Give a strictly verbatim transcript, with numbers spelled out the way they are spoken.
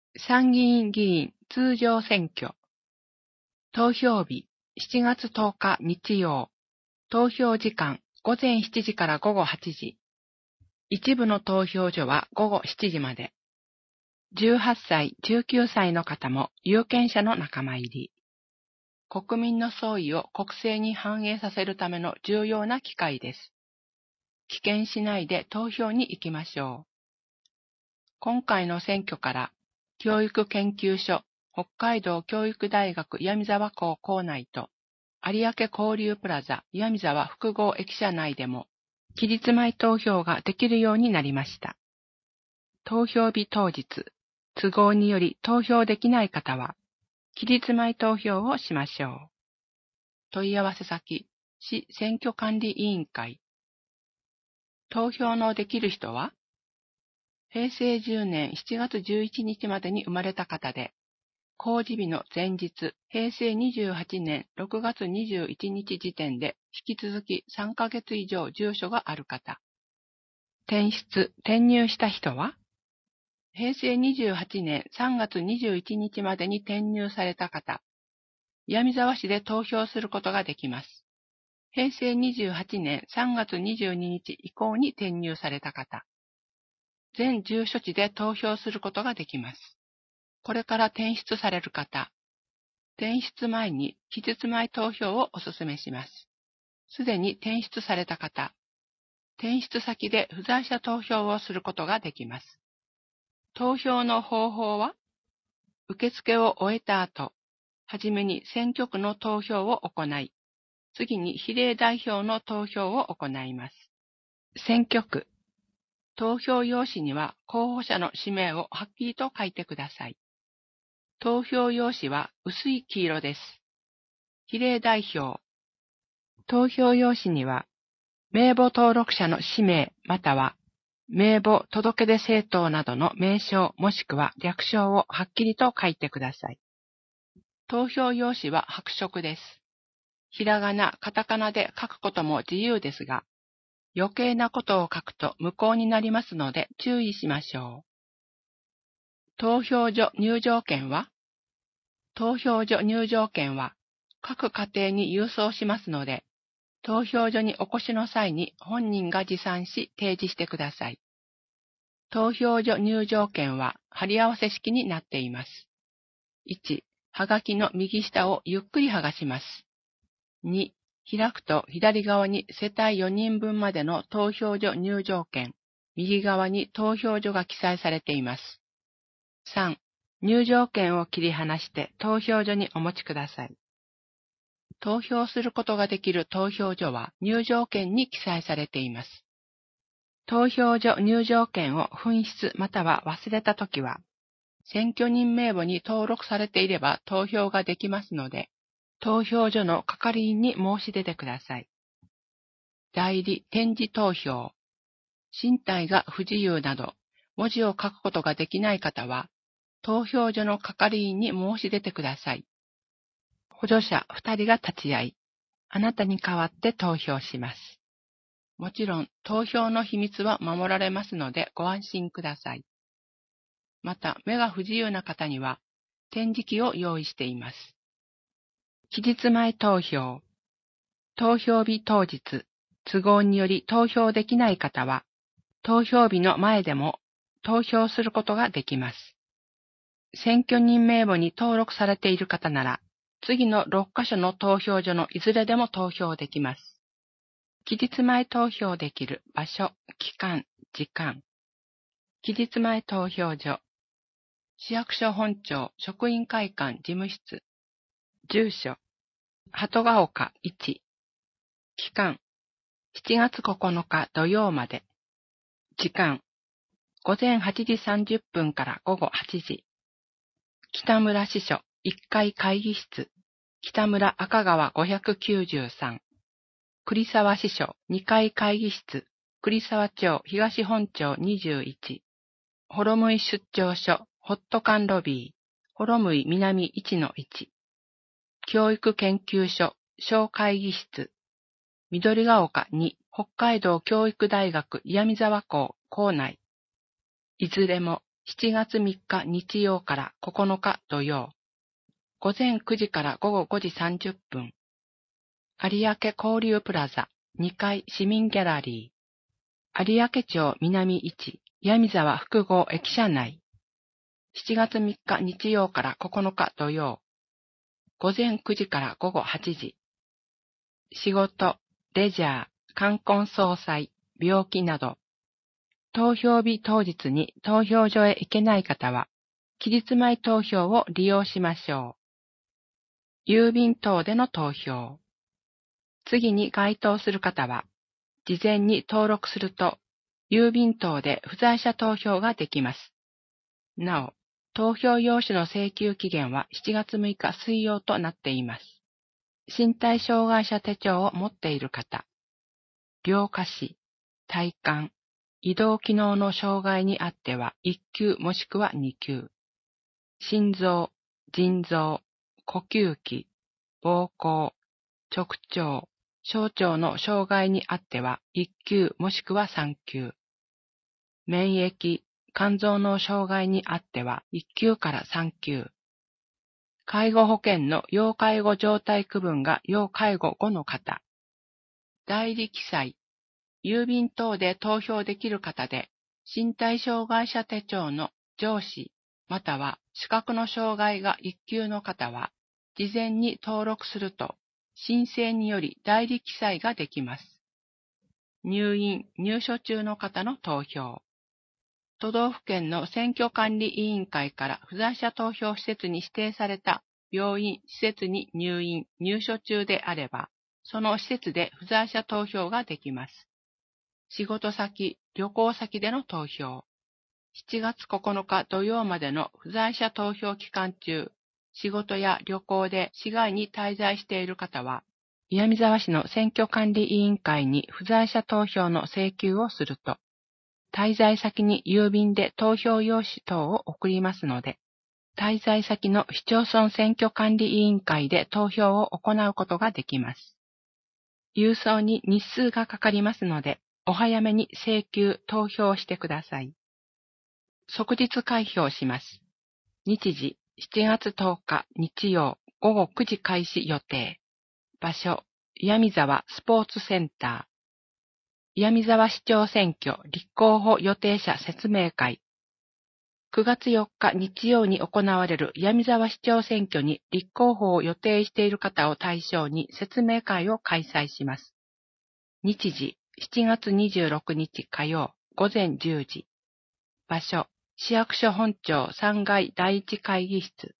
参議院議員通常選挙。投票日しちがつとおか日曜。投票時間ごぜんしちじからごごはちじ。一部の投票所はごごしちじまで。じゅうはっさい、じゅうきゅうさいの方も有権者の仲間入り。国民の総意を国政に反映させるための重要な機会です。棄権しないで投票に行きましょう。今回の選挙から、教育研究所、北海道教育大学岩見沢校構内と、有明交流プラザ岩見沢複合駅舎内でも、期日前投票ができるようになりました。投票日当日、都合により投票できない方は、期日前投票をしましょう。問い合わせ先、市選挙管理委員会。投票のできる人は、へいせいじゅうねんしちがつじゅういちにちまでに生まれた方で、公示日の前日、へいせいにじゅうはちねんろくがつにじゅういちにち時点で引き続きさんかげつ以上住所がある方。転出、転入した人は、へいせいにじゅうはちねんさんがつにじゅういちにちまでに転入された方。岩見沢市で投票することができます。へいせいにじゅうはちねんさんがつにじゅうににち以降に転入された方。全住所地で投票することができます。これから転出される方、転出前に期日前投票をお勧めします。すでに転出された方、転出先で不在者投票をすることができます。投票の方法は、受付を終えた後、はじめに選挙区の投票を行い、次に比例代表の投票を行います。選挙区。投票用紙には候補者の氏名をはっきりと書いてください。投票用紙は薄い黄色です。比例代表。投票用紙には名簿登録者の氏名または名簿届出政党などの名称もしくは略称をはっきりと書いてください。投票用紙は白色です。ひらがな、カタカナで書くことも自由ですが、余計なことを書くと無効になりますので注意しましょう。投票所入場券は投票所入場券は各家庭に郵送しますので、投票所にお越しの際に本人が持参し提示してください。投票所入場券は貼り合わせ式になっています。いち. はがきの右下をゆっくり剥がします。に. 開くと左側に世帯よにんぶんまでの投票所入場券、右側に投票所が記載されています。さん. 入場券を切り離して投票所にお持ちください。投票することができる投票所は入場券に記載されています。投票所入場券を紛失または忘れたときは、選挙人名簿に登録されていれば投票ができますので、投票所の係員に申し出てください。代理点字投票。身体が不自由など、文字を書くことができない方は、投票所の係員に申し出てください。補助者ふたりが立ち会い、あなたに代わって投票します。もちろん、投票の秘密は守られますのでご安心ください。また、目が不自由な方には、点字機を用意しています。期日前投票。投票日当日、都合により投票できない方は、投票日の前でも投票することができます。選挙人名簿に登録されている方なら、次のろっかしょの投票所のいずれでも投票できます。期日前投票できる場所、期間、時間。期日前投票所。市役所本庁職員会館事務室。住所。鳩ヶ丘いち。期間。しちがつここのか土曜まで。時間。ごぜんはちじさんじゅっぷんからごごはちじ。北村支所いっかい会議室。北村赤川ごひゃくきゅうじゅうさん。栗沢支所にかい会議室。栗沢町東本町にじゅういち。幌向出張所ホット缶ロビー。幌向南 いちのいち。教育研究所小会議室。緑が丘に北海道教育大学岩見沢校構内。いずれもしちがつみっか日曜からここのか土曜、午前くじから午後ごじさんじゅっぷん、有明交流プラザにかい市民ギャラリー、有明町南いち闇沢複合駅舎内、しちがつみっか日曜からここのか土曜、午前くじから午後はちじ、仕事、レジャー、冠婚葬祭、病気など、投票日当日に投票所へ行けない方は、期日前投票を利用しましょう。郵便等での投票。次に該当する方は、事前に登録すると、郵便等で不在者投票ができます。なお、投票用紙の請求期限はしちがつむいか水曜となっています。身体障害者手帳を持っている方、両下肢、体幹、移動機能の障害にあってはいっきゅうもしくはにきゅう、心臓、腎臓、呼吸器、膀胱、直腸、小腸の障害にあってはいっきゅうもしくはさんきゅう、免疫、肝臓の障害にあってはいっきゅうからさんきゅう、介護保険の要介護状態区分が要介護ごの方、代理記載、郵便等で投票できる方で、身体障害者手帳の上司または視覚の障害がいっきゅうの方は、事前に登録すると、申請により代理記載ができます。入院・入所中の方の投票。都道府県の選挙管理委員会から不在者投票施設に指定された病院・施設に入院・入所中であれば、その施設で不在者投票ができます。仕事先、旅行先での投票。しちがつここのか土曜までの不在者投票期間中、仕事や旅行で市外に滞在している方は、岩見沢市の選挙管理委員会に不在者投票の請求をすると、滞在先に郵便で投票用紙等を送りますので、滞在先の市町村選挙管理委員会で投票を行うことができます。郵送に日数がかかりますので、お早めに請求・投票してください。即日開票します。日時、しちがつとおか日曜午後くじ開始予定。場所、岩見沢スポーツセンター。岩見沢市長選挙立候補予定者説明会。くがつよっか日曜に行われる岩見沢市長選挙に立候補を予定している方を対象に説明会を開催します。日時、しちがつにじゅうろくにち火曜午前じゅうじ。場所、市役所本庁さんがいだいいち会議室。